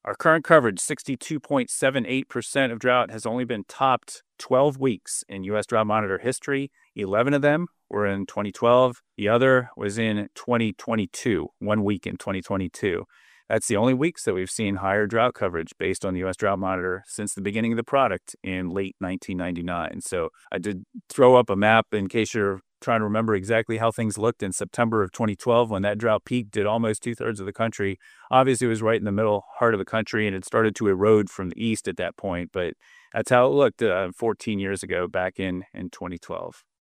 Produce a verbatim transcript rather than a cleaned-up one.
Our current coverage, sixty-two point seven eight percent of drought, has only been topped twelve weeks in U S Drought Monitor history. eleven of them were in twenty twelve. The other was in twenty twenty-two, one week in twenty twenty-two. That's the only weeks that we've seen higher drought coverage based on the U S Drought Monitor since the beginning of the product in late nineteen ninety-nine. So I did throw up a map in case you're trying to remember exactly how things looked in September of twenty twelve when that drought peaked at almost two-thirds of the country. Obviously, it was right in the middle heart of the country, and it started to erode from the east at that point. But that's how it looked uh, fourteen years ago back in, in twenty twelve.